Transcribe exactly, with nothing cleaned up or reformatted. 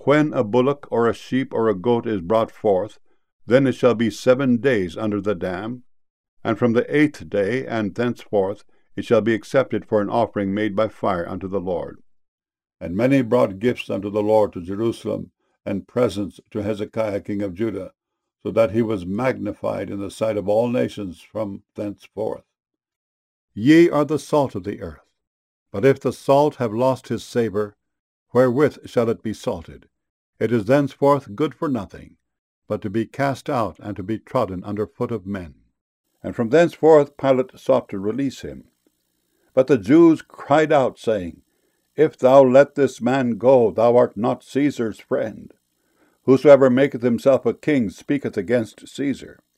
When a bullock or a sheep or a goat is brought forth, then it shall be seven days under the dam, and from the eighth day and thenceforth it shall be accepted for an offering made by fire unto the Lord. And many brought gifts unto the Lord to Jerusalem, and presents to Hezekiah king of Judah, so that he was magnified in the sight of all nations from thenceforth. Ye are the salt of the earth. But if the salt have lost his savour, wherewith shall it be salted? It is thenceforth good for nothing, but to be cast out and to be trodden under foot of men. And from thenceforth Pilate sought to release him. But the Jews cried out, saying, If thou let this man go, thou art not Caesar's friend. Whosoever maketh himself a king speaketh against Caesar.